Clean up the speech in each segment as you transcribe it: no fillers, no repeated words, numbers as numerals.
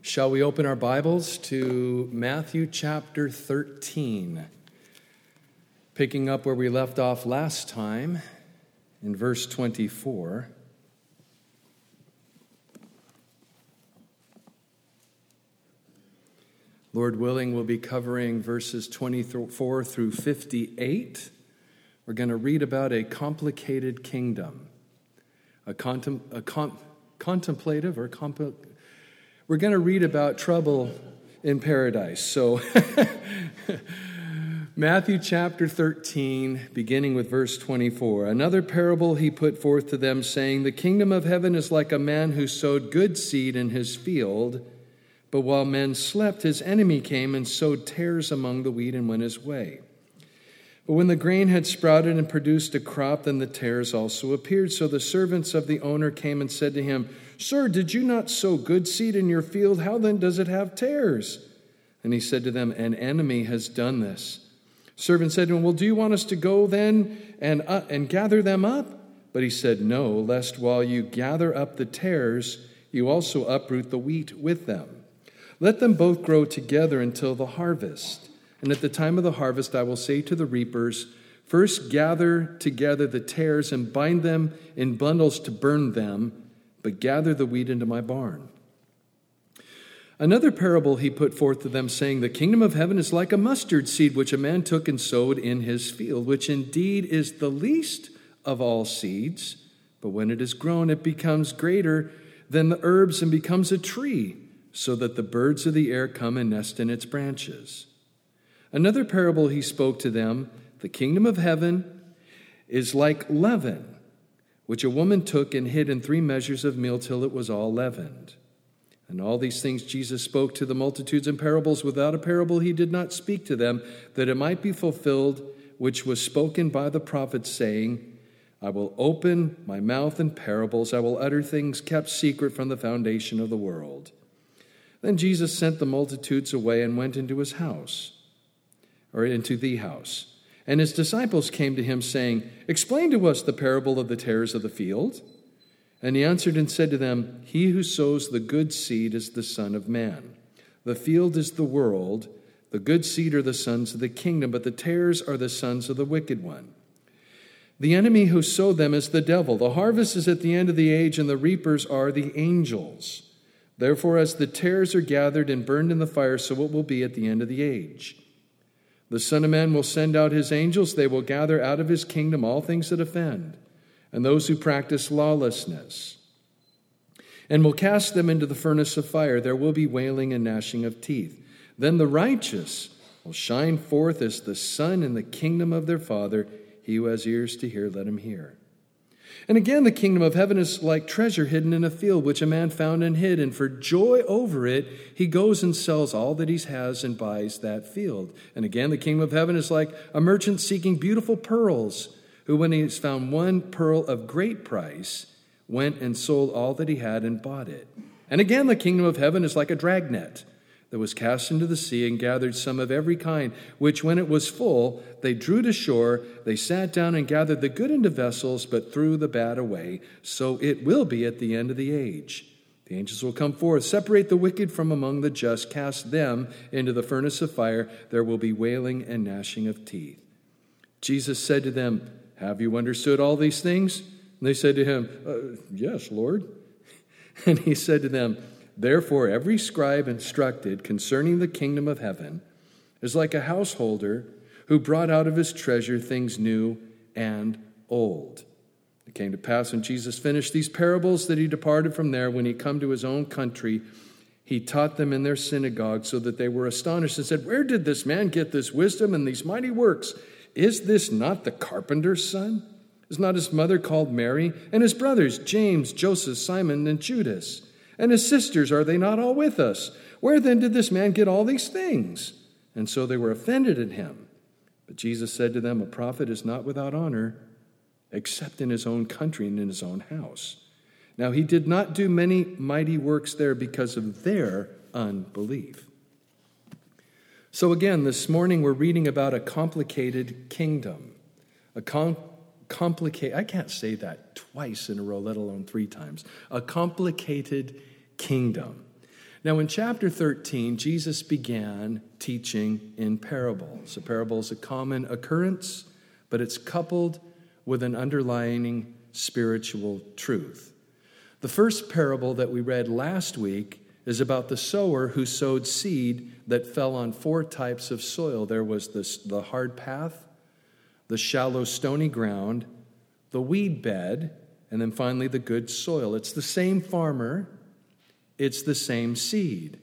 Shall we open our Bibles to Matthew chapter 13, picking up where we left off last time in verse 24. Lord willing, we'll be covering verses 24 through 58. We're going to read about a complicated kingdom, We're going to read about trouble in paradise. So, Matthew chapter 13, beginning with verse 24. Another parable he put forth to them, saying, The kingdom of heaven is like a man who sowed good seed in his field. But while men slept, his enemy came and sowed tares among the wheat and went his way. But when the grain had sprouted and produced a crop, then the tares also appeared. So the servants of the owner came and said to him, Sir, did you not sow good seed in your field? How then does it have tares? And he said to them, An enemy has done this. Servant said to him, Well, do you want us to go then and gather them up? But he said, No, lest while you gather up the tares, you also uproot the wheat with them. Let them both grow together until the harvest. And at the time of the harvest, I will say to the reapers, First gather together the tares and bind them in bundles to burn them, but gather the wheat into my barn. Another parable he put forth to them, saying, The kingdom of heaven is like a mustard seed, which a man took and sowed in his field, which indeed is the least of all seeds. But when it is grown, it becomes greater than the herbs and becomes a tree, so that the birds of the air come and nest in its branches. Another parable he spoke to them, The kingdom of heaven is like leaven, which a woman took and hid in 3 measures of meal till it was all leavened. And all these things Jesus spoke to the multitudes in parables. Without a parable he did not speak to them, that it might be fulfilled, which was spoken by the prophet, saying, I will open my mouth in parables, I will utter things kept secret from the foundation of the world. Then Jesus sent the multitudes away and went into his house, or into the house. And his disciples came to him, saying, Explain to us the parable of the tares of the field. And he answered and said to them, He who sows the good seed is the Son of Man. The field is the world. The good seed are the sons of the kingdom, but the tares are the sons of the wicked one. The enemy who sowed them is the devil. The harvest is at the end of the age, and the reapers are the angels. Therefore, as the tares are gathered and burned in the fire, so it will be at the end of the age. The Son of Man will send out his angels. They will gather out of his kingdom all things that offend, and those who practice lawlessness, and will cast them into the furnace of fire. There will be wailing and gnashing of teeth. Then the righteous will shine forth as the sun in the kingdom of their Father. He who has ears to hear, let him hear. And again, the kingdom of heaven is like treasure hidden in a field, which a man found and hid. And for joy over it, he goes and sells all that he has and buys that field. And again, the kingdom of heaven is like a merchant seeking beautiful pearls, who, when he has found one pearl of great price, went and sold all that he had and bought it. And again, the kingdom of heaven is like a dragnet that was cast into the sea and gathered some of every kind, which when it was full, they drew to shore. They sat down and gathered the good into vessels, but threw the bad away. So it will be at the end of the age. The angels will come forth, separate the wicked from among the just, cast them into the furnace of fire. There will be wailing and gnashing of teeth. Jesus said to them, Have you understood all these things? And they said to him, Yes, Lord. And he said to them, Therefore, every scribe instructed concerning the kingdom of heaven is like a householder who brought out of his treasure things new and old. It came to pass when Jesus finished these parables that he departed from there. When he come to his own country, he taught them in their synagogue, so that they were astonished and said, Where did this man get this wisdom and these mighty works? Is this not the carpenter's son? Is not his mother called Mary? And his brothers, James, Joseph, Simon, and Judas? And his sisters, are they not all with us? Where then did this man get all these things? And so they were offended at him. But Jesus said to them, A prophet is not without honor, except in his own country and in his own house. Now he did not do many mighty works there because of their unbelief. So again, this morning we're reading about a complicated kingdom. I can't say that twice in a row, let alone 3 times. A complicated kingdom. Now, in chapter 13, Jesus began teaching in parables. A parable is a common occurrence, but it's coupled with an underlying spiritual truth. The first parable that we read last week is about the sower who sowed seed that fell on 4 types of soil. There was the hard path, the shallow stony ground, the weed bed, and then finally the good soil. It's the same farmer, it's the same seed,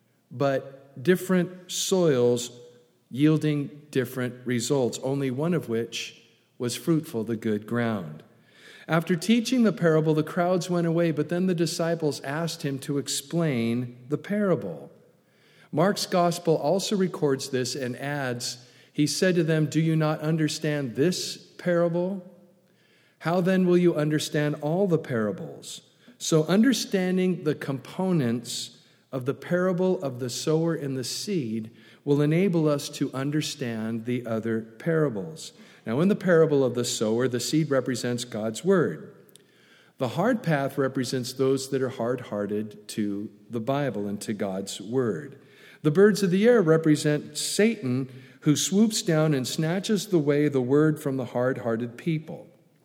but different soils yielding different results, only one of which was fruitful, the good ground. After teaching the parable, the crowds went away, but then the disciples asked him to explain the parable. Mark's gospel also records this and adds, he said to them, "Do you not understand this parable? How then will you understand all the parables?" So understanding the components of the parable of the sower and the seed will enable us to understand the other parables. Now, in the parable of the sower, the seed represents God's word. The hard path represents those that are hard-hearted to the Bible and to God's word. The birds of the air represent Satan, who swoops down and snatches away the word from the hard-hearted people.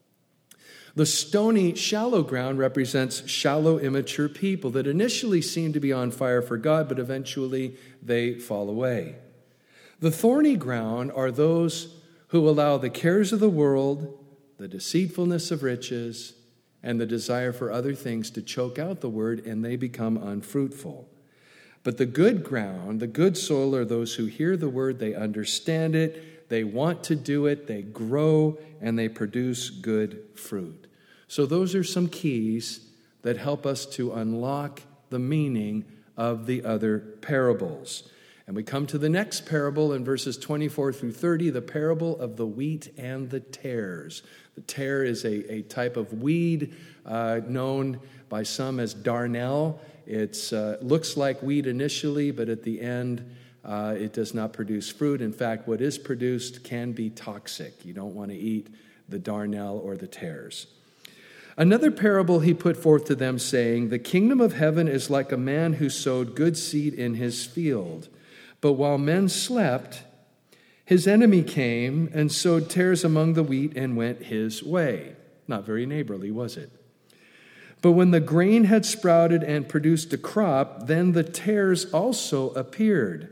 The stony, shallow ground represents shallow, immature people that initially seem to be on fire for God, but eventually they fall away. The thorny ground are those who allow the cares of the world, the deceitfulness of riches, and the desire for other things to choke out the word, and they become unfruitful. But the good ground, the good soil, are those who hear the word, they understand it, they want to do it, they grow, and they produce good fruit. So those are some keys that help us to unlock the meaning of the other parables. And we come to the next parable in verses 24 through 30, the parable of the wheat and the tares. The tare is a type of weed known by some as darnel. It looks like wheat initially, but at the end, it does not produce fruit. In fact, what is produced can be toxic. You don't want to eat the darnel or the tares. Another parable he put forth to them, saying, "The kingdom of heaven is like a man who sowed good seed in his field. But while men slept, his enemy came and sowed tares among the wheat and went his way." Not very neighborly, was it? "But when the grain had sprouted and produced a crop, then the tares also appeared.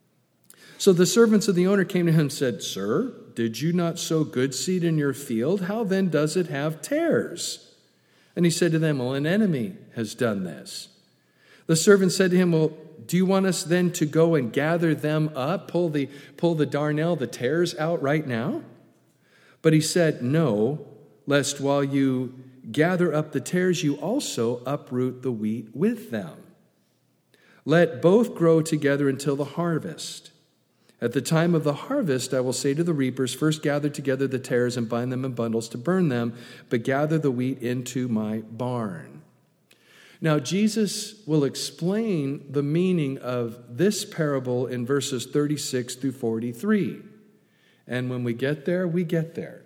So the servants of the owner came to him and said, 'Sir, did you not sow good seed in your field? How then does it have tares?' And he said to them, 'Well, an enemy has done this.' The servant said to him, 'Well, do you want us then to go and gather them up, pull the darnel, the tares out right now?' But he said, 'No, lest while you gather up the tares, you also uproot the wheat with them. Let both grow together until the harvest. At the time of the harvest, I will say to the reapers, first gather together the tares and bind them in bundles to burn them, but gather the wheat into my barn.'" Now, Jesus will explain the meaning of this parable in verses 36 through 43. And when we get there, we get there.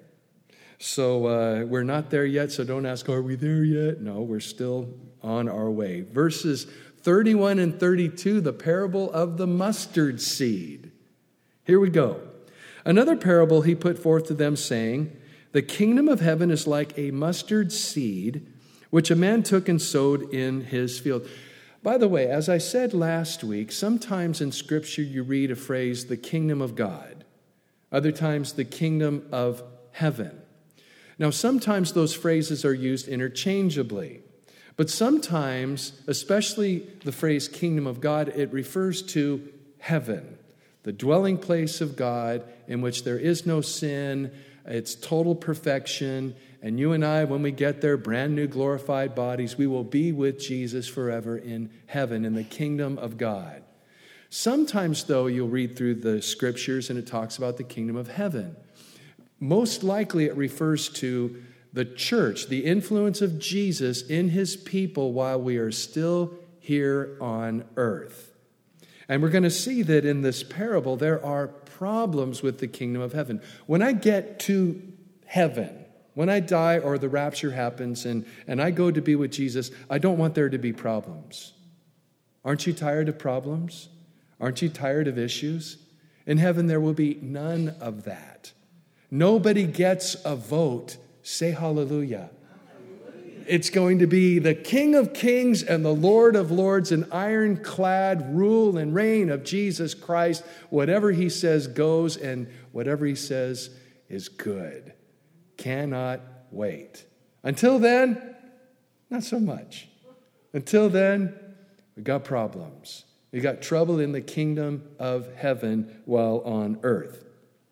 So we're not there yet, so don't ask, are we there yet? No, we're still on our way. Verses 31 and 32, the parable of the mustard seed. Here we go. "Another parable he put forth to them, saying, 'The kingdom of heaven is like a mustard seed, which a man took and sowed in his field.'" By the way, as I said last week, sometimes in Scripture you read a phrase, "the kingdom of God." Other times, "the kingdom of heaven." Now, sometimes those phrases are used interchangeably. But sometimes, especially the phrase kingdom of God, it refers to heaven, the dwelling place of God in which there is no sin, it's total perfection, and you and I, when we get there, brand new glorified bodies, we will be with Jesus forever in heaven, in the kingdom of God. Sometimes, though, you'll read through the Scriptures and it talks about the kingdom of heaven. Most likely it refers to the church, the influence of Jesus in his people while we are still here on earth. And we're going to see that in this parable, there are problems with the kingdom of heaven. When I get to heaven, when I die or the rapture happens and I go to be with Jesus, I don't want there to be problems. Aren't you tired of problems? Aren't you tired of issues? In heaven, there will be none of that. Nobody gets a vote. Say hallelujah. It's going to be the King of Kings and the Lord of Lords, an ironclad rule and reign of Jesus Christ. Whatever he says goes, and whatever he says is good. Cannot wait. Until then, not so much. Until then, we got problems. We got trouble in the kingdom of heaven while on earth.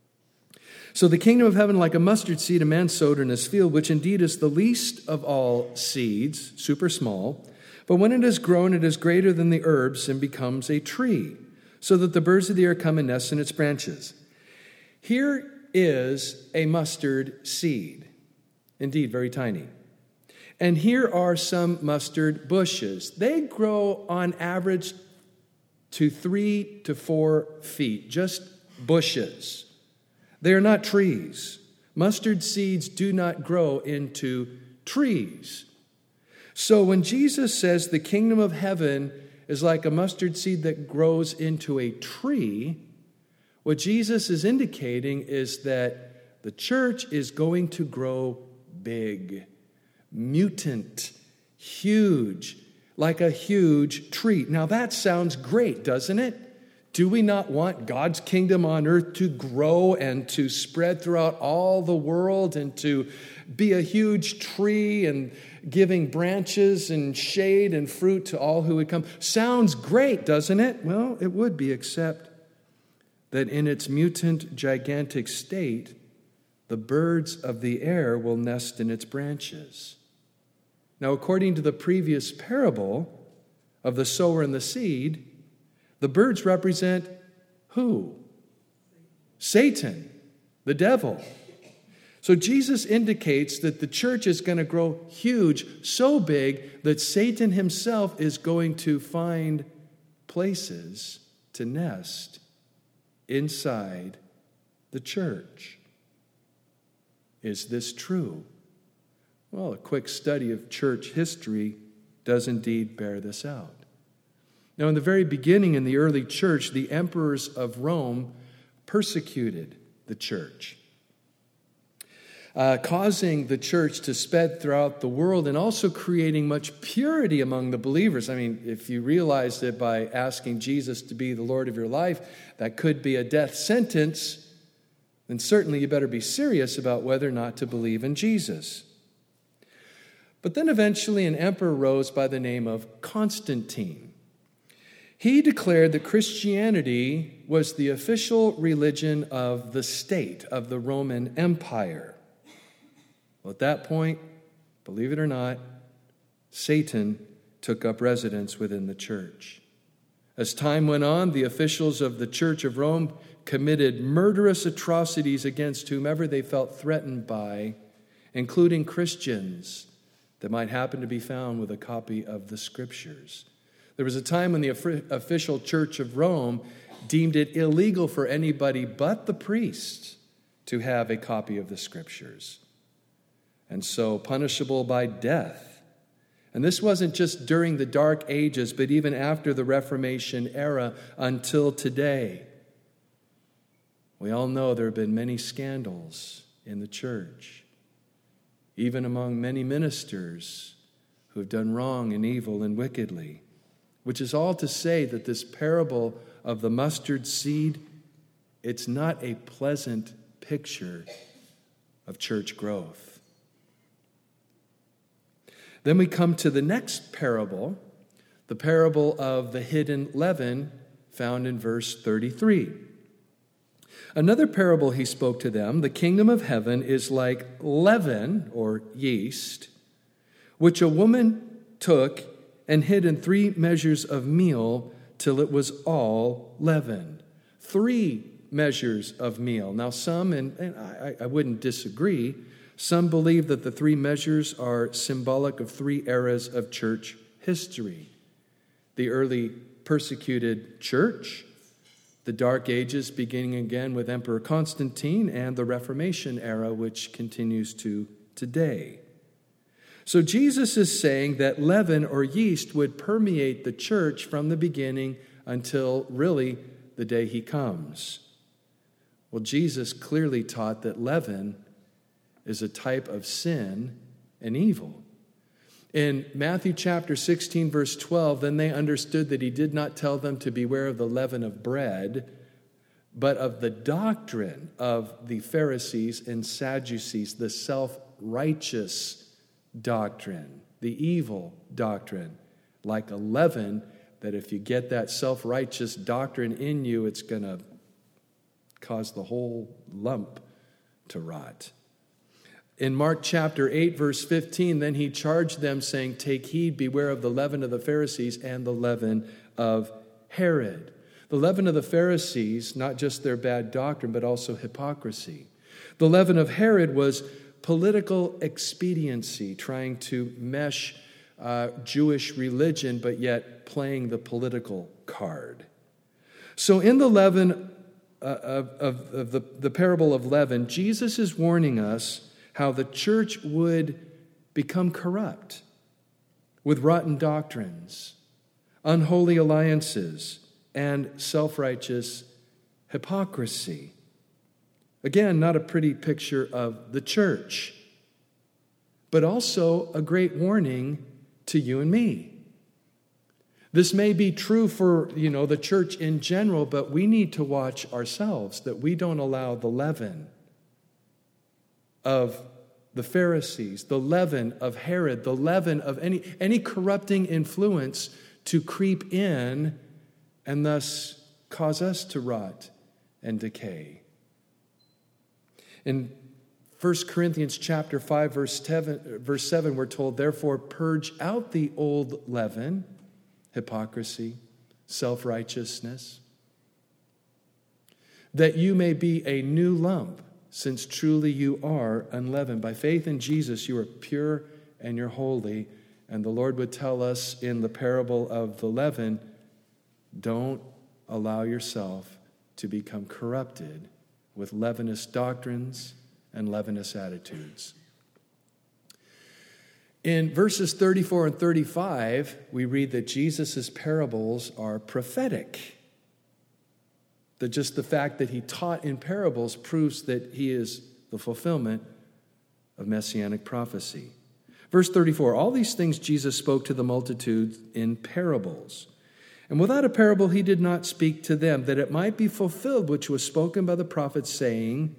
So the kingdom of heaven, like a mustard seed a man sowed in his field, which indeed is the least of all seeds, super small. But when it is grown, it is greater than the herbs and becomes a tree, so that the birds of the air come and nest in its branches. Here is a mustard seed, indeed very tiny. And here are some mustard bushes. They grow on average to 3 to 4 feet, just bushes. They are not trees. Mustard seeds do not grow into trees. So when Jesus says the kingdom of heaven is like a mustard seed that grows into a tree, what Jesus is indicating is that the church is going to grow big, mutant, huge, like a huge tree. Now that sounds great, doesn't it? Do we not want God's kingdom on earth to grow and to spread throughout all the world and to be a huge tree and giving branches and shade and fruit to all who would come? Sounds great, doesn't it? Well, it would be, except that in its mutant, gigantic state, the birds of the air will nest in its branches. Now, according to the previous parable of the sower and the seed, the birds represent who? Satan, the devil. So Jesus indicates that the church is going to grow huge, so big that Satan himself is going to find places to nest inside the church. Is this true? Well, a quick study of church history does indeed bear this out. Now, in the very beginning in the early church, the emperors of Rome persecuted the church, causing the church to spread throughout the world and also creating much purity among the believers. I mean, if you realize that by asking Jesus to be the Lord of your life, that could be a death sentence, then certainly you better be serious about whether or not to believe in Jesus. But then eventually an emperor rose by the name of Constantine. He declared that Christianity was the official religion of the state, of the Roman Empire. Well, at that point, believe it or not, Satan took up residence within the church. As time went on, the officials of the Church of Rome committed murderous atrocities against whomever they felt threatened by, including Christians that might happen to be found with a copy of the Scriptures. There was a time when the official Church of Rome deemed it illegal for anybody but the priest to have a copy of the Scriptures, and so punishable by death. And this wasn't just during the Dark Ages, but even after the Reformation era until today. We all know there have been many scandals in the church, even among many ministers who have done wrong and evil and wickedly. Which is all to say that this parable of the mustard seed, it's not a pleasant picture of church growth. Then we come to the next parable, the parable of the hidden leaven, found in verse 33. Another parable he spoke to them, the kingdom of heaven is like leaven, or yeast, which a woman took and hid in 3 measures of meal till it was all leavened. 3 measures of meal. Now some, and I wouldn't disagree, some believe that the 3 measures are symbolic of 3 eras of church history. The early persecuted church, the Dark Ages beginning again with Emperor Constantine, and the Reformation era, which continues to today. So Jesus is saying that leaven or yeast would permeate the church from the beginning until really the day he comes. Well, Jesus clearly taught that leaven is a type of sin and evil. In Matthew chapter 16, verse 12, then they understood that he did not tell them to beware of the leaven of bread, but of the doctrine of the Pharisees and Sadducees, the self-righteous doctrine, the evil doctrine, like a leaven, that if you get that self-righteous doctrine in you, it's going to cause the whole lump to rot. In Mark chapter 8, verse 15, then he charged them, saying, take heed, beware of the leaven of the Pharisees and the leaven of Herod. The leaven of the Pharisees, not just their bad doctrine, but also hypocrisy. The leaven of Herod was political expediency, trying to mesh Jewish religion, but yet playing the political card. So in the leaven of the parable of leaven, Jesus is warning us how the church would become corrupt with rotten doctrines, unholy alliances, and self-righteous hypocrisy. Again, not a pretty picture of the church, but also a great warning to you and me. This may be true for, the church in general, but we need to watch ourselves that we don't allow the leaven of the Pharisees, the leaven of Herod, the leaven of any corrupting influence to creep in and thus cause us to rot and decay. In 1 Corinthians chapter 5, verse 7, we're told, therefore purge out the old leaven, hypocrisy, self-righteousness, that you may be a new lump, since truly you are unleavened. By faith in Jesus, you are pure and you're holy. And the Lord would tell us in the parable of the leaven, don't allow yourself to become corrupted with leavenous doctrines and leavenous attitudes. In verses 34 and 35, we read that Jesus' parables are prophetic. That just the fact that he taught in parables proves that he is the fulfillment of messianic prophecy. Verse 34, all these things Jesus spoke to the multitude in parables. And without a parable he did not speak to them, that it might be fulfilled which was spoken by the prophet, saying,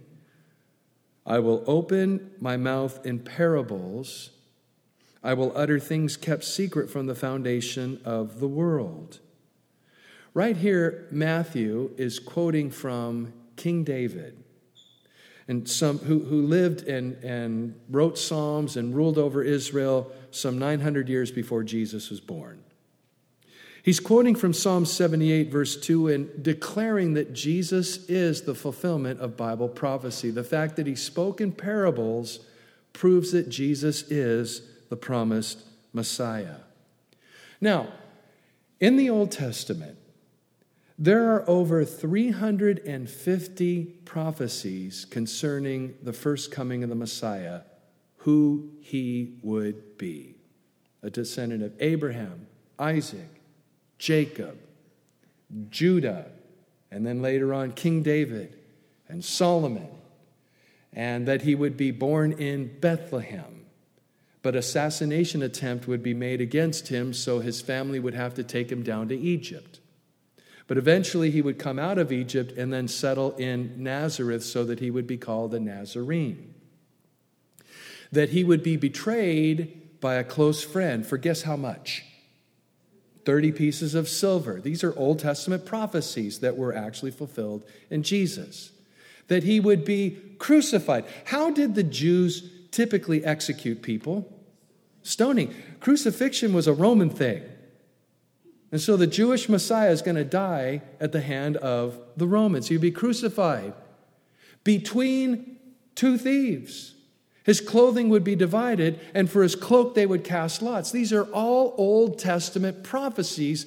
I will open my mouth in parables. I will utter things kept secret from the foundation of the world. Right here, Matthew is quoting from King David, and some who lived and wrote Psalms and ruled over Israel some 900 years before Jesus was born. He's quoting from Psalm 78, verse 2, and declaring that Jesus is the fulfillment of Bible prophecy. The fact that he spoke in parables proves that Jesus is the promised Messiah. Now, in the Old Testament, there are over 350 prophecies concerning the first coming of the Messiah, who he would be. A descendant of Abraham, Isaac, Jacob, Judah, and then later on King David and Solomon, and that he would be born in Bethlehem. But assassination attempt would be made against him, so his family would have to take him down to Egypt. But eventually he would come out of Egypt and then settle in Nazareth so that he would be called a Nazarene. That he would be betrayed by a close friend for guess how much? 30 pieces of silver. These are Old Testament prophecies that were actually fulfilled in Jesus. That he would be crucified. How did the Jews typically execute people? Stoning. Crucifixion was a Roman thing. And so the Jewish Messiah is going to die at the hand of the Romans. He'd be crucified between two thieves. His clothing would be divided, and for his cloak they would cast lots. These are all Old Testament prophecies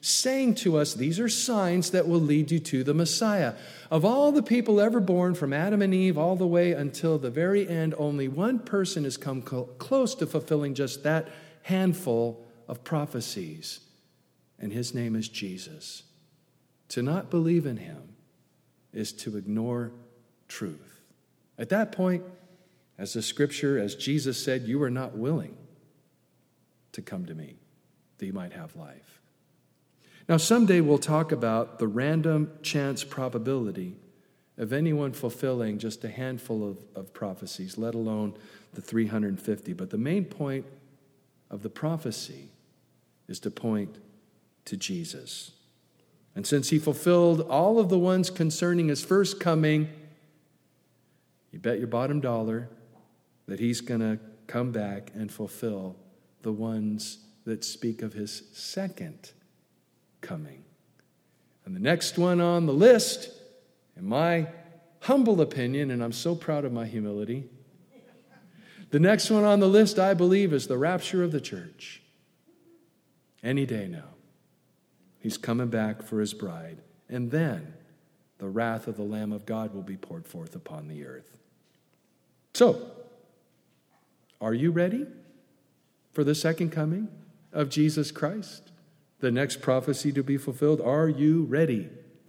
saying to us, these are signs that will lead you to the Messiah. Of all the people ever born from Adam and Eve all the way until the very end, only one person has come close to fulfilling just that handful of prophecies, and his name is Jesus. To not believe in him is to ignore truth. At that point, as the scripture, as Jesus said, you are not willing to come to me that you might have life. Now, someday we'll talk about the random chance probability of anyone fulfilling just a handful of prophecies, let alone the 350. But the main point of the prophecy is to point to Jesus. And since he fulfilled all of the ones concerning his first coming, you bet your bottom dollar that he's going to come back and fulfill the ones that speak of his second coming. And the next one on the list, in my humble opinion, and I'm so proud of my humility, the next one on the list, I believe, is the rapture of the church. Any day now. He's coming back for his bride. And then the wrath of the Lamb of God will be poured forth upon the earth. So, are you ready for the second coming of Jesus Christ? The next prophecy to be fulfilled? Are you ready?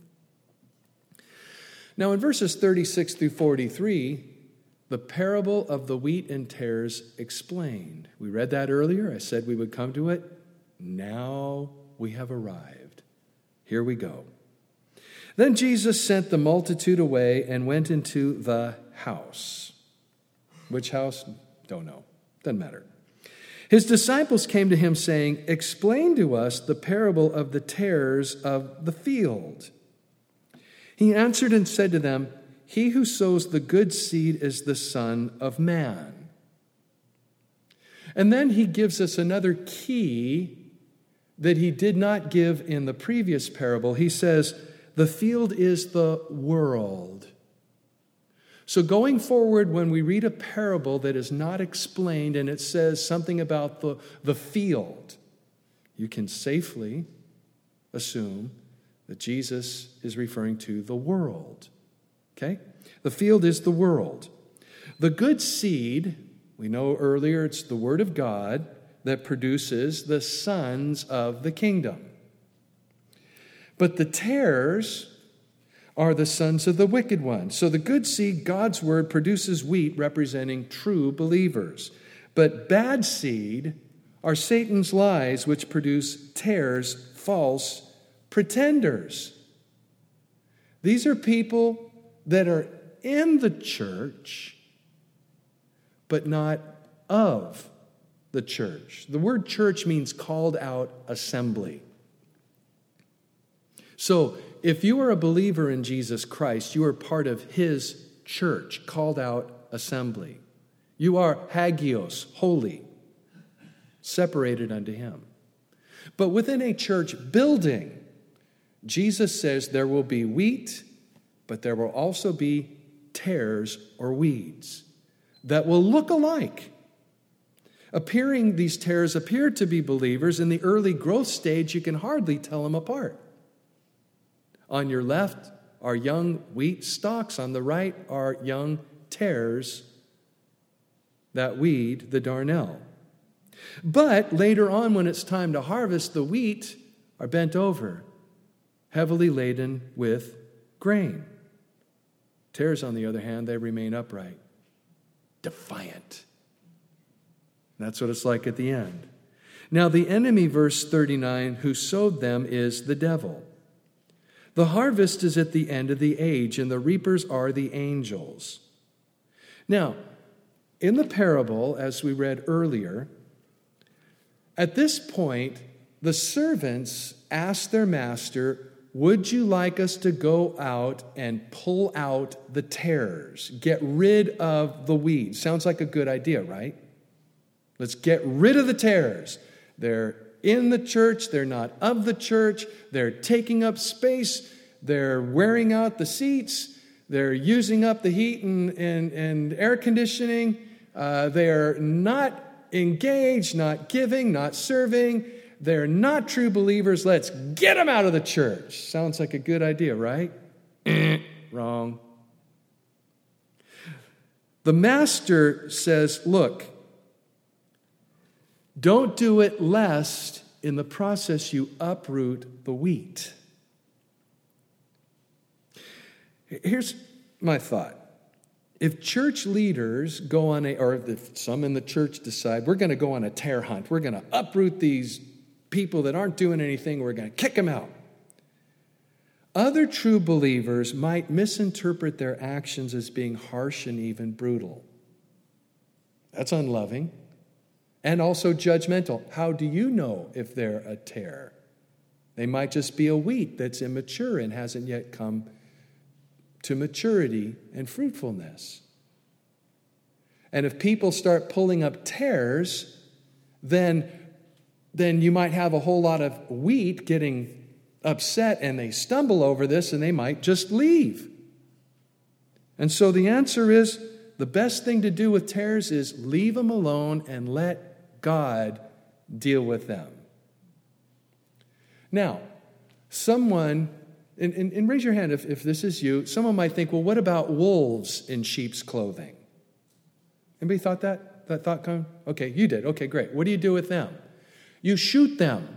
Now, in verses 36 through 43, the parable of the wheat and tares explained. We read that earlier. I said we would come to it. Now we have arrived. Here we go. Then Jesus sent the multitude away and went into the house. Which house? Don't know. Doesn't matter. His disciples came to him saying, "Explain to us the parable of the tares of the field." He answered and said to them, "He who sows the good seed is the Son of Man." And then he gives us another key that he did not give in the previous parable. He says, the field is the world. So going forward, when we read a parable that is not explained and it says something about the field, you can safely assume that Jesus is referring to the world. Okay? The field is the world. The good seed, we know earlier it's the Word of God that produces the sons of the kingdom. But the tares are the sons of the wicked one. So the good seed, God's word, produces wheat representing true believers. But bad seed are Satan's lies, which produce tares, false pretenders. These are people that are in the church, but not of the church. The word church means called out assembly. So, if you are a believer in Jesus Christ, you are part of his church, called out assembly. You are hagios, holy, separated unto him. But within a church building, Jesus says there will be wheat, but there will also be tares or weeds that will look alike. These tares appear to be believers. In the early growth stage, you can hardly tell them apart. On your left are young wheat stalks. On the right are young tares that weed the darnel. But later on, when it's time to harvest, the wheat are bent over, heavily laden with grain. Tares, on the other hand, they remain upright, defiant. That's what it's like at the end. Now, the enemy, verse 39, who sowed them is the devil. The harvest is at the end of the age, and the reapers are the angels. Now, in the parable, as we read earlier, at this point, the servants ask their master, "Would you like us to go out and pull out the tares, get rid of the weeds?" Sounds like a good idea, right? Let's get rid of the tares. They're in the church. They're not of the church. They're taking up space. They're wearing out the seats. They're using up the heat and air conditioning. They are not engaged, not giving, not serving. They're not true believers. Let's get them out of the church. Sounds like a good idea, right? Wrong. The master says, look, don't do it lest in the process you uproot the wheat. Here's my thought. If church leaders go on or if some in the church decide, we're going to go on a tear hunt, we're going to uproot these people that aren't doing anything, we're going to kick them out. Other true believers might misinterpret their actions as being harsh and even brutal. That's unloving and also judgmental. How do you know if they're a tare? They might just be a wheat that's immature and hasn't yet come to maturity and fruitfulness. And if people start pulling up tares, then you might have a whole lot of wheat getting upset and they stumble over this and they might just leave. And so the answer is, the best thing to do with tares is leave them alone and let God deal with them. Now, someone, and raise your hand if this is you, someone might think, well, what about wolves in sheep's clothing? Anybody thought that? That thought come? Okay, you did. Okay, great. What do you do with them? You shoot them.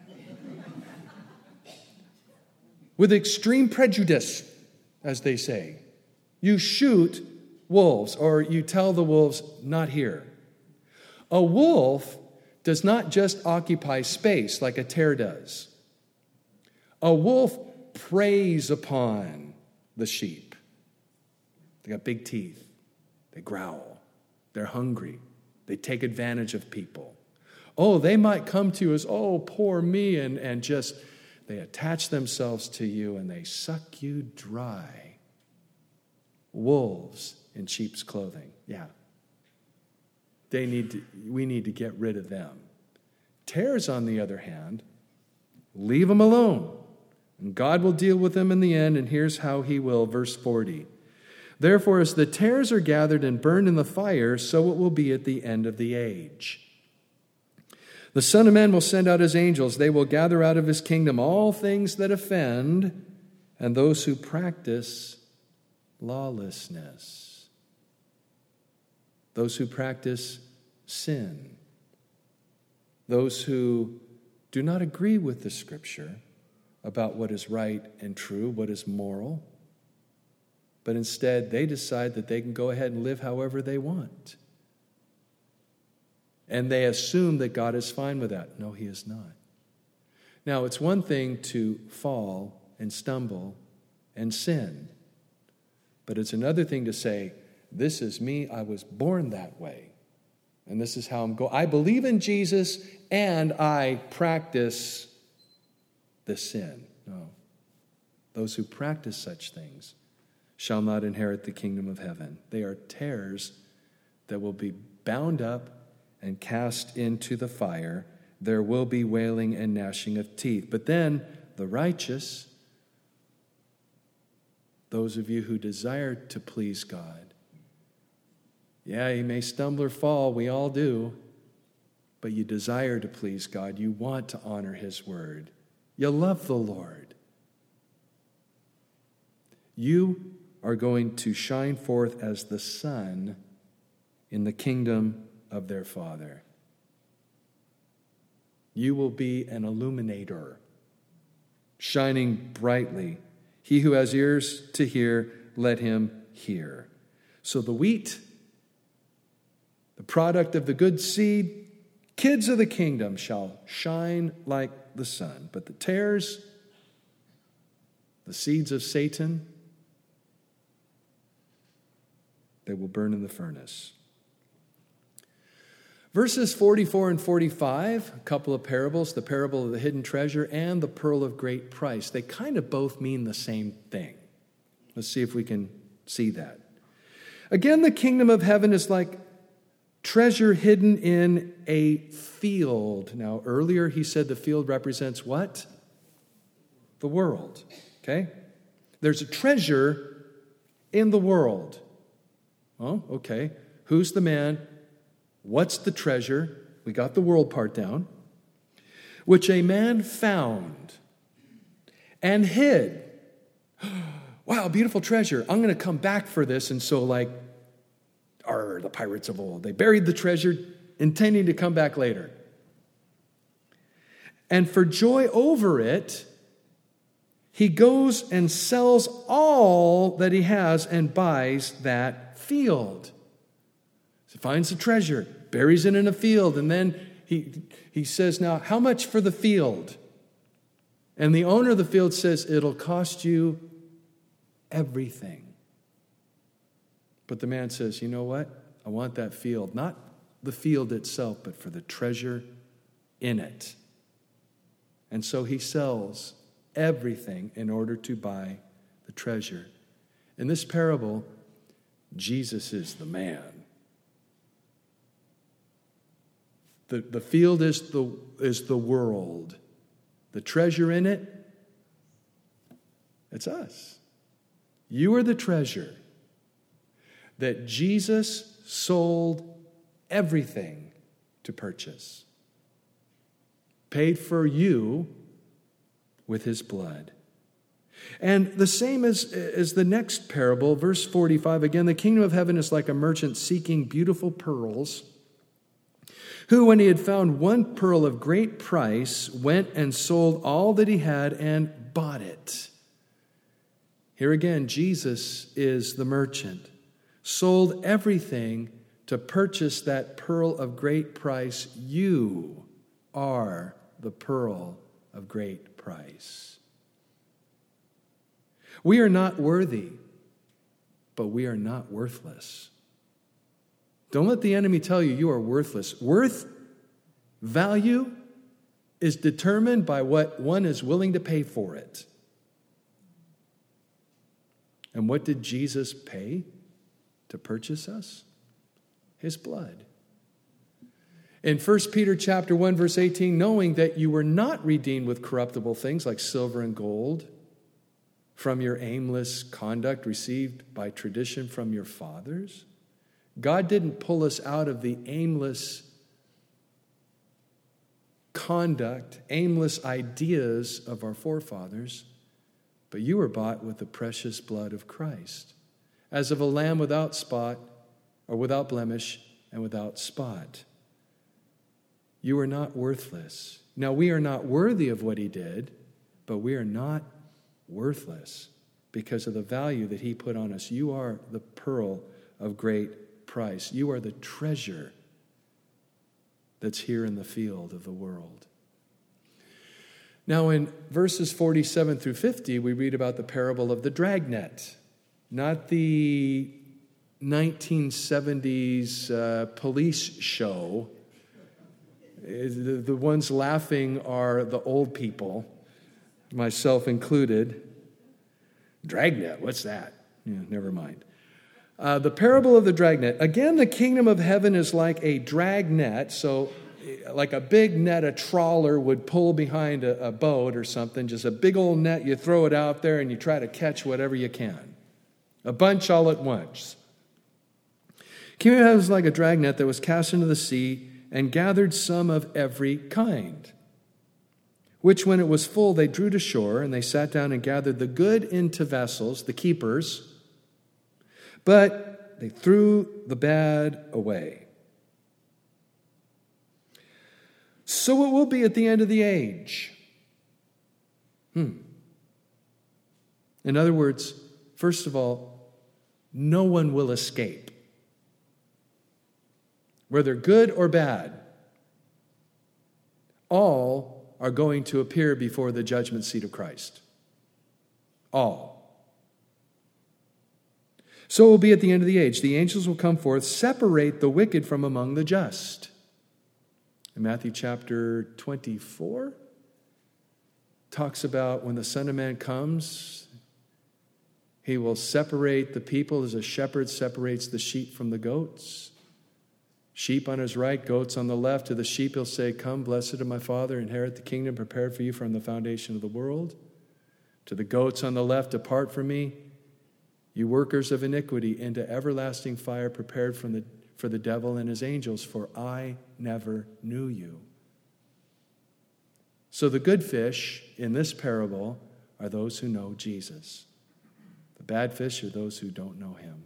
With extreme prejudice, as they say. You shoot wolves, or you tell the wolves, not here. A wolf does not just occupy space like a tare does. A wolf preys upon the sheep. They got big teeth. They growl. They're hungry. They take advantage of people. Oh, they might come to you as, oh, poor me, and just, they attach themselves to you and they suck you dry. Wolves in sheep's clothing. Yeah. We need to get rid of them. Tares, on the other hand, leave them alone. And God will deal with them in the end, and here's how he will. Verse 40. Therefore, as the tares are gathered and burned in the fire, so it will be at the end of the age. The Son of Man will send out his angels. They will gather out of his kingdom all things that offend and those who practice lawlessness. Those who practice sin. Those who do not agree with the Scripture about what is right and true, what is moral, but instead they decide that they can go ahead and live however they want. And they assume that God is fine with that. No, he is not. Now, it's one thing to fall and stumble and sin, but it's another thing to say, this is me, I was born that way, and this is how I'm going. I believe in Jesus, and I practice the sin. No. Those who practice such things shall not inherit the kingdom of heaven. They are tares that will be bound up and cast into the fire. There will be wailing and gnashing of teeth. But then the righteous, those of you who desire to please God, yeah, you may stumble or fall, we all do, but you desire to please God. You want to honor his word. You love the Lord. You are going to shine forth as the sun in the kingdom of their Father. You will be an illuminator, shining brightly. He who has ears to hear, let him hear. So the wheat, the product of the good seed, kids of the kingdom shall shine like the sun. But the tares, the seeds of Satan, they will burn in the furnace. Verses 44 and 45, a couple of parables, the parable of the hidden treasure and the pearl of great price. They kind of both mean the same thing. Let's see if we can see that. Again, the kingdom of heaven is like treasure hidden in a field. Now, earlier he said the field represents what? The world. Okay? There's a treasure in the world. Oh, okay. Who's the man? What's the treasure? We got the world part down. which a man found and hid. Wow, beautiful treasure. I'm going to come back for this. And so the pirates of old, they buried the treasure intending to come back later. And for joy over it, he goes and sells all that he has and buys that field. So he finds the treasure, buries it in a field, and then he says, now, how much for the field? And the owner of the field says, it'll cost you everything. But the man says, you know what? I want that field, not the field itself, but for the treasure in it. And so he sells everything in order to buy the treasure. In this parable, Jesus is the man. The field is the world. The treasure in it, it's us. You are the treasure that Jesus sold everything to purchase. Paid for you with his blood. And the same as the next parable, verse 45, again, the kingdom of heaven is like a merchant seeking beautiful pearls, who, when he had found one pearl of great price, went and sold all that he had and bought it. Here again, Jesus is the merchant, sold everything to purchase that pearl of great price. You are the pearl of great price. We are not worthy, but we are not worthless. Don't let the enemy tell you are worthless. Value is determined by what one is willing to pay for it. And what did Jesus pay to purchase us? His blood. In 1 Peter chapter 1, verse 18, knowing that you were not redeemed with corruptible things like silver and gold from your aimless conduct received by tradition from your fathers. God didn't pull us out of the aimless conduct, aimless ideas of our forefathers, but you were bought with the precious blood of Christ, as of a lamb without spot, or without blemish, and without spot. You are not worthless. Now, we are not worthy of what he did, but we are not worthless because of the value that he put on us. You are the pearl of great price. You are the treasure that's here in the field of the world. Now, in verses 47 through 50, we read about the parable of the dragnet, not the 1970s police show. The ones laughing are the old people, myself included. Dragnet, what's that? Never mind. The parable of the dragnet. Again, the kingdom of heaven is like a dragnet, so like a big net a trawler would pull behind a boat or something, just a big old net, you throw it out there and you try to catch whatever you can. A bunch all at once. Kingdom of heaven is like a dragnet that was cast into the sea and gathered some of every kind, which when it was full they drew to shore, and they sat down and gathered the good into vessels, the keepers, but they threw the bad away. So it will be at the end of the age. In other words, first of all, no one will escape. Whether good or bad, all are going to appear before the judgment seat of Christ. All. So it will be at the end of the age. The angels will come forth, separate the wicked from among the just. In Matthew chapter 24, talks about when the Son of Man comes, he will separate the people as a shepherd separates the sheep from the goats. Sheep on his right, goats on the left. To the sheep he'll say, "Come, blessed of my Father, inherit the kingdom prepared for you from the foundation of the world." To the goats on the left, "Depart from me, you workers of iniquity, into everlasting fire prepared for the devil and his angels, for I never knew you." So the good fish in this parable are those who know Jesus. The bad fish are those who don't know him.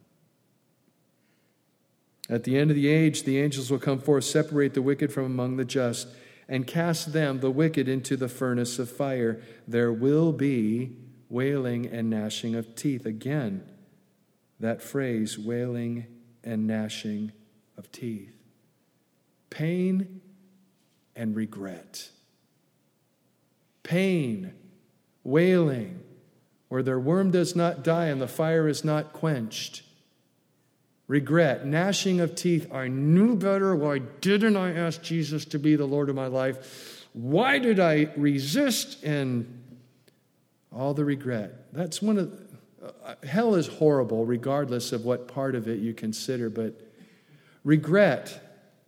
At the end of the age, the angels will come forth, separate the wicked from among the just, and cast them, the wicked, into the furnace of fire. There will be wailing and gnashing of teeth. Again, that phrase, wailing and gnashing of teeth. Pain and regret. Pain, wailing, where their worm does not die and the fire is not quenched. Regret, gnashing of teeth. I knew better. Why didn't I ask Jesus to be the Lord of my life? Why did I resist? And all the regret. That's one of hell is horrible, regardless of what part of it you consider. But regret.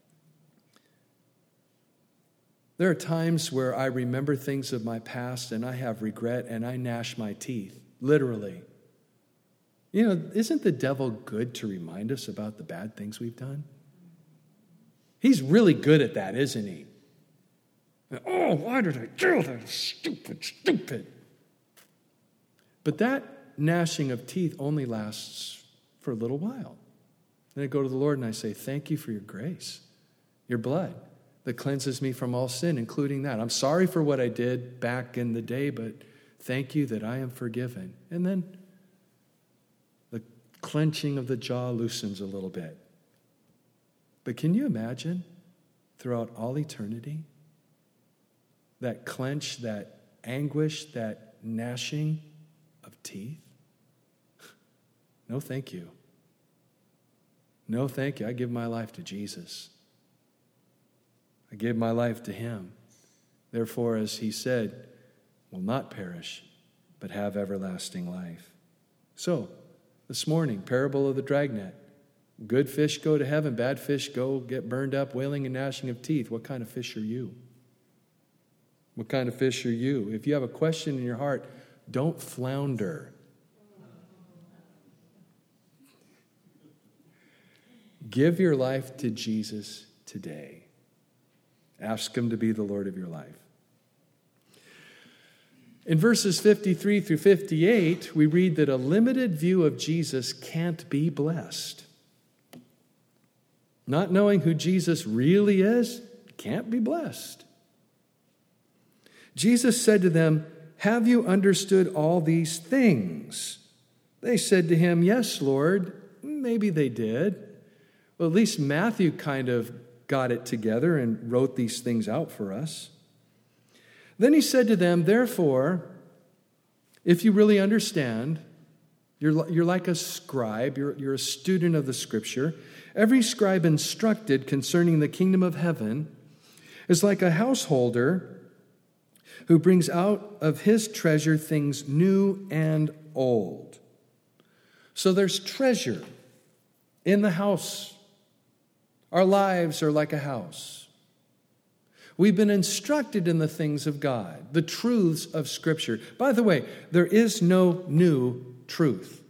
There are times where I remember things of my past and I have regret and I gnash my teeth, literally. You know, isn't the devil good to remind us about the bad things we've done? He's really good at that, isn't he? Oh, why did I do that? Stupid. But that gnashing of teeth only lasts for a little while. Then I go to the Lord and I say, thank you for your grace, your blood that cleanses me from all sin, including that. I'm sorry for what I did back in the day, but thank you that I am forgiven. And then the clenching of the jaw loosens a little bit. But can you imagine throughout all eternity that clench, that anguish, that gnashing of teeth? No, thank you. No, thank you. I give my life to Jesus. I give my life to him. Therefore, as he said, will not perish, but have everlasting life. So, this morning, parable of the dragnet. Good fish go to heaven, bad fish go get burned up, wailing and gnashing of teeth. What kind of fish are you? What kind of fish are you? If you have a question in your heart, don't flounder. Give your life to Jesus today. Ask him to be the Lord of your life. In verses 53 through 58, we read that a limited view of Jesus can't be blessed. Not knowing who Jesus really is can't be blessed. Jesus said to them, "Have you understood all these things?" They said to him, "Yes, Lord." Maybe they did. Well, at least Matthew kind of got it together and wrote these things out for us. Then he said to them, "Therefore, if you really understand, you're like a scribe, you're a student of the Scripture. Every scribe instructed concerning the kingdom of heaven is like a householder who brings out of his treasure things new and old." So there's treasure in the house. Our lives are like a house. We've been instructed in the things of God, the truths of Scripture. By the way, there is no new truth.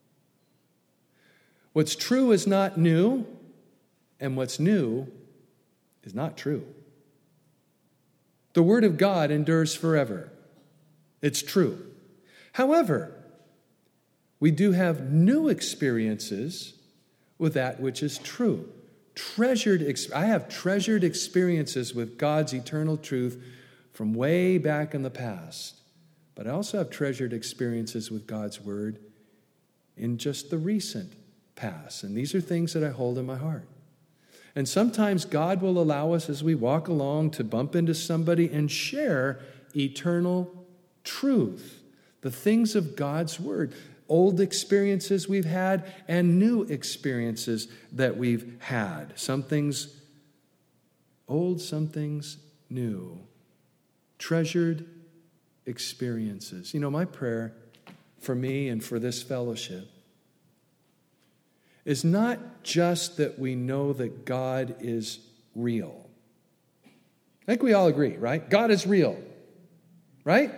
What's true is not new, and what's new is not true. The Word of God endures forever. It's true. However, we do have new experiences with that which is true. I have treasured experiences with God's eternal truth from way back in the past. But I also have treasured experiences with God's Word in just the recent past. And these are things that I hold in my heart. And sometimes God will allow us as we walk along to bump into somebody and share eternal truth, the things of God's Word. Old experiences we've had and new experiences that we've had. Some things old, some things new. Treasured experiences. You know, my prayer for me and for this fellowship is not just that we know that God is real. I think we all agree, right? God is real, right?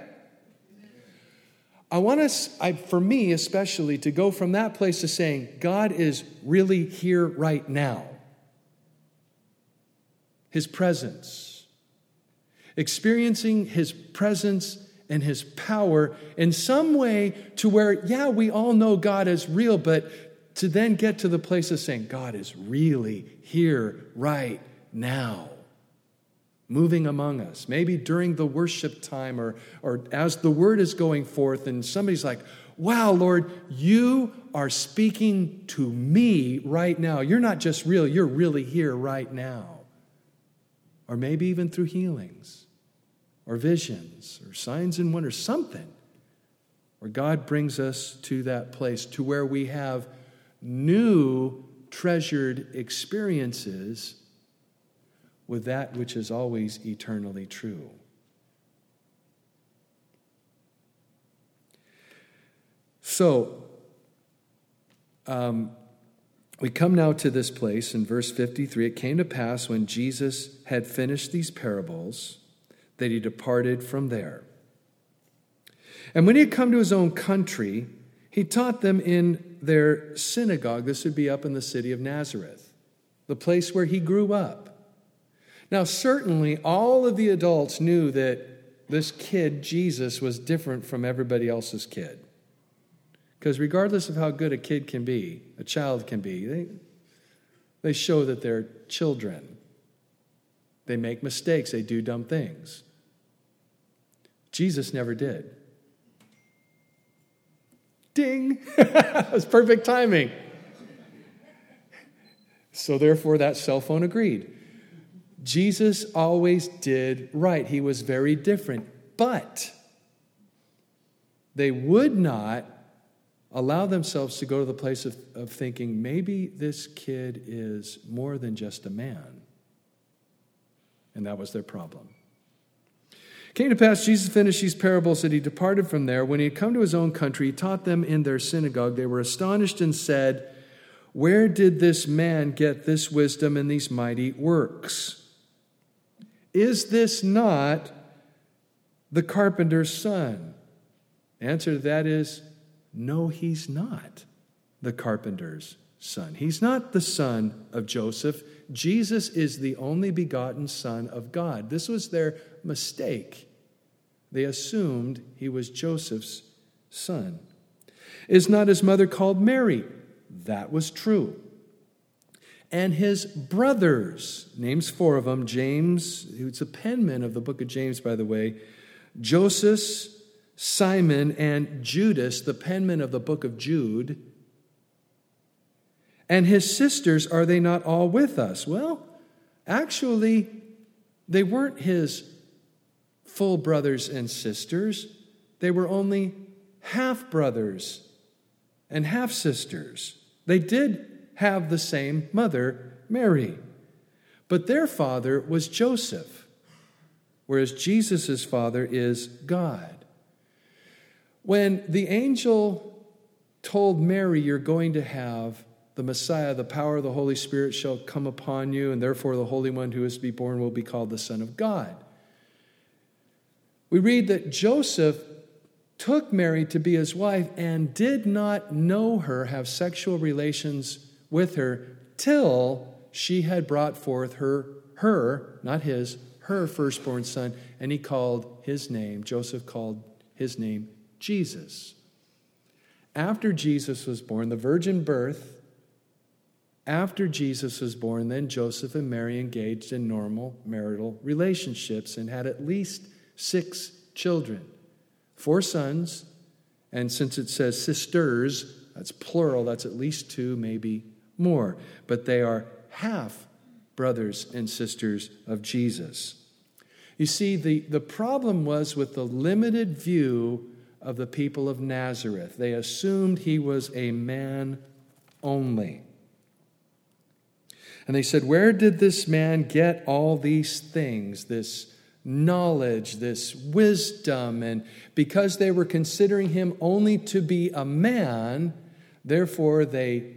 I want us, for me especially, to go from that place to saying, God is really here right now. His presence experiencing his presence and his power in some way to where, yeah, we all know God is real, but to then get to the place of saying, God is really here right now, moving among us. Maybe during the worship time or as the word is going forth and somebody's like, wow, Lord, you are speaking to me right now. You're not just real, you're really here right now. Or maybe even through healings or visions or signs and wonders, something where God brings us to that place to where we have new treasured experiences with that which is always eternally true. So, we come now to this place in verse 53. It came to pass when Jesus had finished these parables that he departed from there. And when he had come to his own country, he taught them in their synagogue. This would be up in the city of Nazareth, the place where he grew up. Now, certainly all of the adults knew that this kid, Jesus, was different from everybody else's kid. Because regardless of how good a kid can be, a child can be, they show that they're children. They make mistakes. They do dumb things. Jesus never did. Ding! That was perfect timing. So therefore, that cell phone agreed. Jesus always did right. He was very different. But they would not allow themselves to go to the place of thinking, maybe this kid is more than just a man. And that was their problem. It came to pass, Jesus finished these parables that he departed from there. When he had come to his own country, he taught them in their synagogue. They were astonished and said, where did this man get this wisdom and these mighty works? Is this not the carpenter's son? The answer to that is, no, he's not the carpenter's son. He's not the son of Joseph. Jesus is the only begotten Son of God. This was their mistake. They assumed he was Joseph's son. Is not his mother called Mary? That was true. And his brothers, names 4 of them, James, who's a penman of the book of James, by the way, Joseph, Simon, and Judas, the penman of the book of Jude. And his sisters, are they not all with us? Well, actually, they weren't his full brothers and sisters. They were only half-brothers and half-sisters. They did have the same mother, Mary. But their father was Joseph, whereas Jesus' father is God. When the angel told Mary, you're going to have the Messiah, the power of the Holy Spirit shall come upon you, and therefore the Holy One who is to be born will be called the Son of God. We read that Joseph took Mary to be his wife and did not know her, have sexual relations with her, till she had brought forth her, not his, her firstborn son, and he called his name, Joseph called his name Jesus. After Jesus was born, the virgin birth, after Jesus was born, then Joseph and Mary engaged in normal marital relationships and had at least 6 children, 4 sons, and since it says sisters, that's plural, that's at least 2, maybe more. But they are half brothers and sisters of Jesus. You see, the problem was with the limited view of the people of Nazareth. They assumed he was a man only. And they said, where did this man get all these things, this knowledge, this wisdom? And because they were considering him only to be a man, therefore they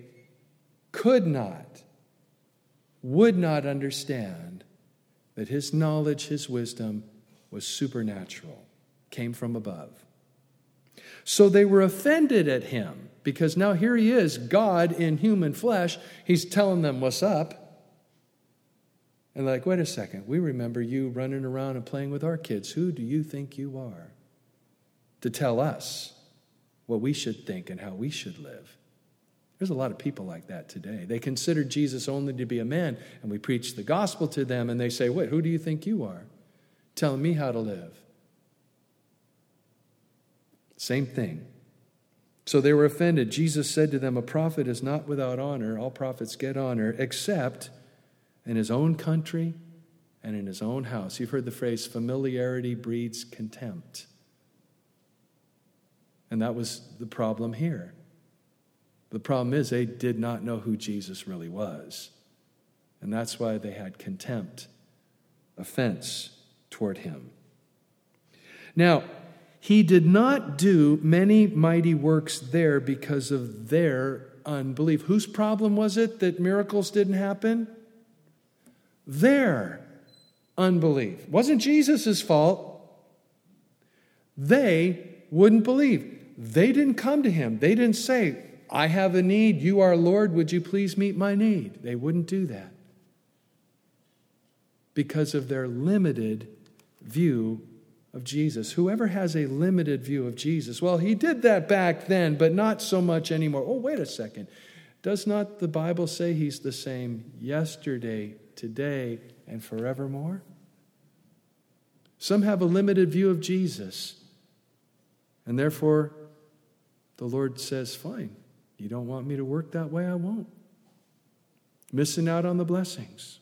would not understand that his knowledge, his wisdom was supernatural, came from above. So they were offended at him because now here he is, God in human flesh. He's telling them what's up. And like, wait a second, we remember you running around and playing with our kids. Who do you think you are to tell us what we should think and how we should live? There's a lot of people like that today. They consider Jesus only to be a man, and we preach the gospel to them, and they say, wait, who do you think you are? Telling me how to live. Same thing. So they were offended. Jesus said to them, a prophet is not without honor. All prophets get honor, except in his own country and in his own house. You've heard the phrase, familiarity breeds contempt. And that was the problem here. The problem is they did not know who Jesus really was. And that's why they had contempt, offense toward him. Now, he did not do many mighty works there because of their unbelief. Whose problem was it that miracles didn't happen? Their unbelief. It wasn't Jesus' fault. They wouldn't believe. They didn't come to him. They didn't say, I have a need. You are Lord. Would you please meet my need? They wouldn't do that because of their limited view of Jesus. Whoever has a limited view of Jesus, well, he did that back then, but not so much anymore. Oh, wait a second. Does not the Bible say he's the same yesterday, today, and forevermore? Some have a limited view of Jesus, and therefore the Lord says, fine, you don't want me to work that way, I won't. Missing out on the blessings.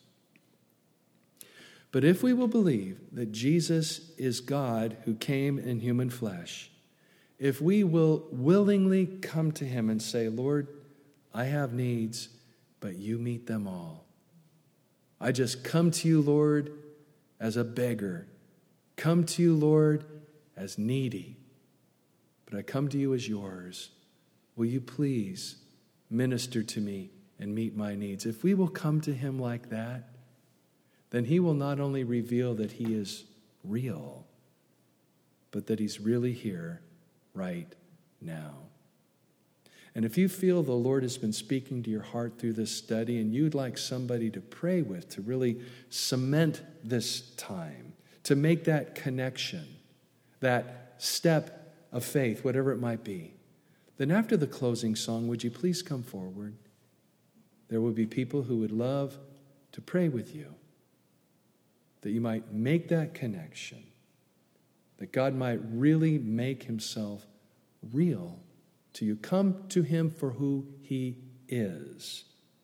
But if we will believe that Jesus is God who came in human flesh, if we will willingly come to him and say, Lord, I have needs, but you meet them all. I just come to you, Lord, as a beggar. Come to you, Lord, as needy. But I come to you as yours. Will you please minister to me and meet my needs? If we will come to him like that, then he will not only reveal that he is real, but that he's really here right now. And if you feel the Lord has been speaking to your heart through this study and you'd like somebody to pray with, to really cement this time, to make that connection, that step of faith, whatever it might be, then after the closing song, would you please come forward? There will be people who would love to pray with you, that you might make that connection, that God might really make himself real to you. Come to him for who he is,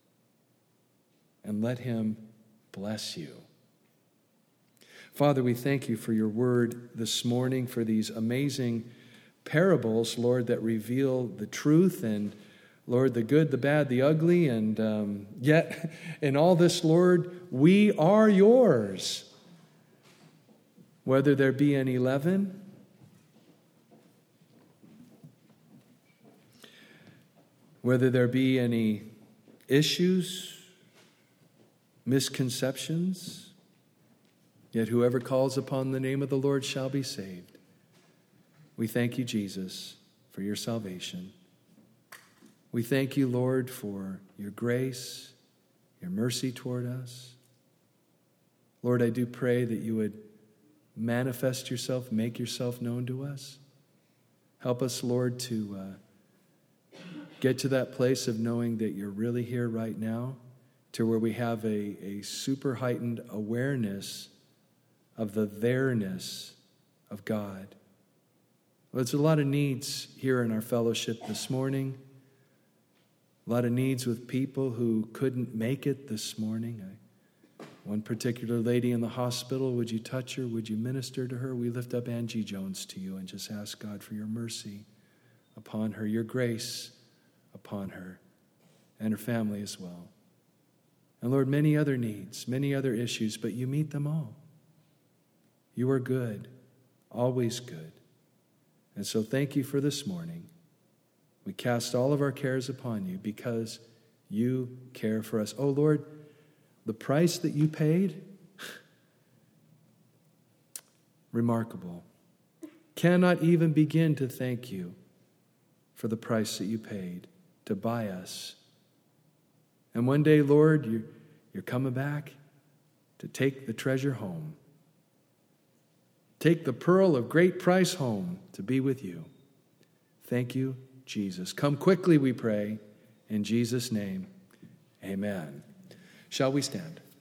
and let him bless you. Father, we thank you for your word this morning, for these amazing parables, Lord, that reveal the truth and, Lord, the good, the bad, the ugly, and yet in all this, Lord, we are yours. Whether there be any leaven, whether there be any issues, misconceptions, yet whoever calls upon the name of the Lord shall be saved. We thank you, Jesus, for your salvation. We thank you, Lord, for your grace, your mercy toward us. Lord, I do pray that you would manifest yourself, make yourself known to us. Help us, Lord, to get to that place of knowing that you're really here right now, to where we have a super heightened awareness of the there-ness of God. Well, there's a lot of needs here in our fellowship this morning, a lot of needs with people who couldn't make it this morning. One particular lady in the hospital, would you touch her? Would you minister to her? We lift up Angie Jones to you and just ask God for your mercy upon her, your grace upon her and her family as well. And Lord, many other needs, many other issues, but you meet them all. You are good, always good. And so thank you for this morning. We cast all of our cares upon you because you care for us. Oh Lord, the price that you paid, remarkable. Cannot even begin to thank you for the price that you paid to buy us. And one day, Lord, you're coming back to take the treasure home. Take the pearl of great price home to be with you. Thank you, Jesus. Come quickly, we pray. In Jesus' name, amen. Shall we stand?